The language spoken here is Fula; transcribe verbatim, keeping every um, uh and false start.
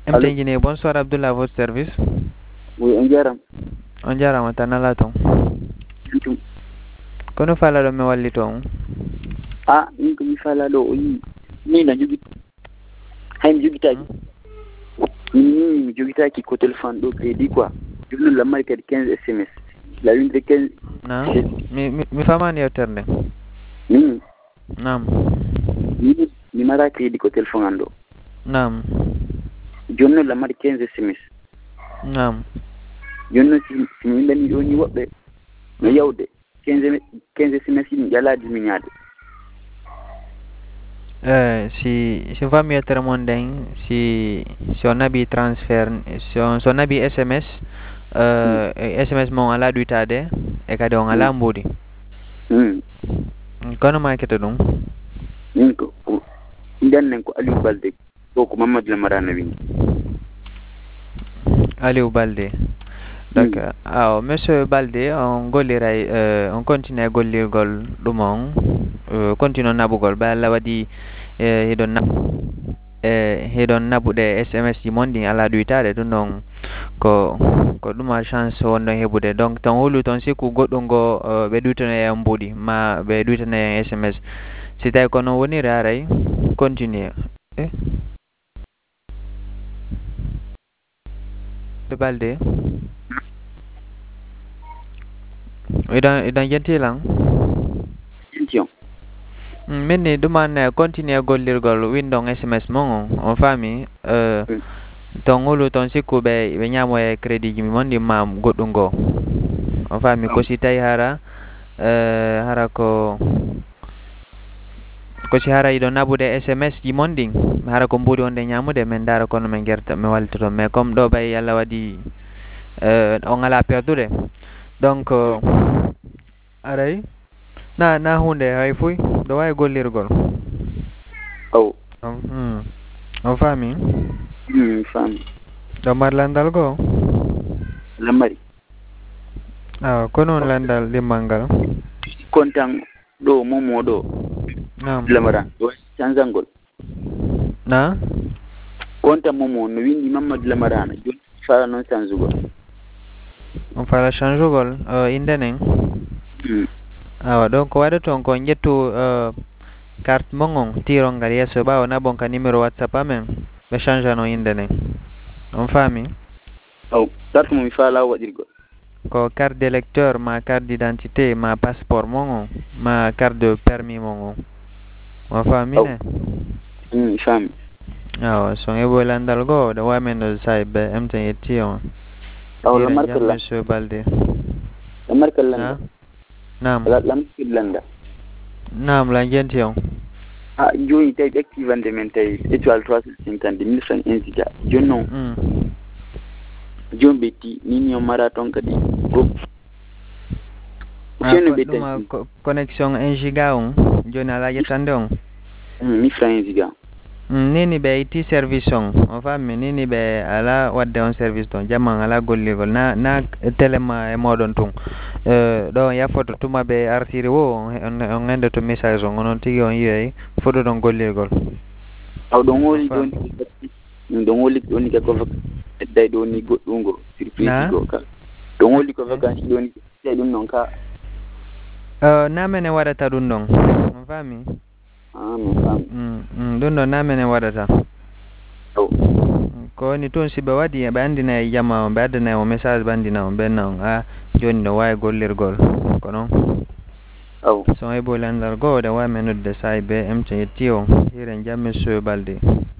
Allô? M T Guinée, bonsoir Abdullah, à votre service. Oui, on jaram. On jarama tan ala ton. Antum. Kono fala ɗo mi walli ton. Ah, min ko mi fala ɗo o yi min na jogi hay mi jogitaki min mi jogitaki ko téléphone ɗo crédit quoi jogno lammari kadi quinze S M S la winde quinze Na mi mi, mi famani yewtere nde. min Nam. min mi mara crédit ko téléphone an ɗo Nam. jonno lammari quinze S M S Nam. jonno si si mi windani ɗo ni woɓɓe no yawde quinze quinze S M S mi ƴaladi mi ñaade Eh, si si fami yewtere mon nden si si on naɓi transfert si on so naɓi S M S uh, S M S mon ala ɗuytade e kadi on ala mbuudi. Mm. Kono makete ɗum. min ko nden ko Aliou Balde ɗo ko Mamadou Lamarana windi Aliou Balde. D'accord. Aw monsieur Balde on golliray uh, on continue e gollirgol ɗum on uh, continue naɓugol ɓe Allah waɗi e hiɗon na e hiɗon naɓuɗe S M S ji mon ɗin ala ɗuytade ɗum ɗon ko ko ɗuma chance wonɗon heɓude donc tan holu toon sikku goɗɗum ngo uh, ɓe ɗuytano en mbuuɗi ma ɓe ɗuytano en S M S si tawi ko noon woniri haray continue eh? Balde iɗon iɗon jentilan jenti on min ni ɗuman continue gollirgol windon S M S mon on on faami uh, ton holu toon sikku ɓe ɓe ñamo e crédit ji mon ɗin ma goɗɗum ngo on faami ko si tawi hara uh, hara ko ko si hara yiɗon naɓude S M S ji mon ɗin hara ko mbuɗi wonde ñamude min dara kono min guerta mi wallita toon mais comme ɗo ɓay Allah waɗi uh, on ala perdude donc uh, aray na na hunde hay fuy ɗo wawi gollirgol aw on hmm. on faami mi faami ɗo mar landal goo lammari awa ko noon landal ɗimmal ngal kontan ɗo momo ɗo nam Lamarana ɗo cansangol na kontan momo no windi Mamadou Lamarana joni fala noon cansugol on fala change ugol uh, inde nen mm. awa donc ko waɗa toon ko ƴettu uh, carte mon on tirol ngal yesso ɓawa naɓon ka numéro WhatsApp amen ɓe change ano inde nen on faami aw carte mo mi fala waɗirgol ko carte d'électeur ma carte d'identité ma passeport mon on ma carte de permis mon on on faami ne mi faami awa so heɓoy landal goo ɗo wamen ɗo say ɓe M T N yetti on aw ira lamar jam kala monsieur Balde lamar kala landa nam lamar kala landa nam la jenti on ah joni tawi activande men tawi étoile trois cent cinquante mille francs un giga joni noon mm. joni ɓe ti min yo mara toon kadi go ah, joni ko ɓe ɗum tan ko connexion un giga on joni ala ƴettande on mille francs un giga mm, nini ɓe itti service on on faami nini ɓe ala wadde on service ɗon jamman ala gollirgol na na téléma e moɗon tun uh, ɗo on yaffoto tuma ɓe artiri wo on, on, on endoto message on onon tigui on yiyay fuɗɗoɗon gollirgol aw ɗon holi ɗon min ɗon holi ɗon ka ko edday ɗo ni goɗɗungo surprise go ka ɗon holi ko vacance ɗo ni tawi ɗum noon ka uh, na mene waɗata ɗum ɗon on faami ah mi faami mm, mm, ɗum ɗon na mene waɗata aw ko woni toon si ɓe waɗi ɓe andina e jamma on ɓe addana o message ɓe andina on ɓenna on a joni ɗo wawi gollirgol ko noon aw so heɓoy landal goo ɗe wawi men nodde say be M T N yetti on hiren jam monsieur Balde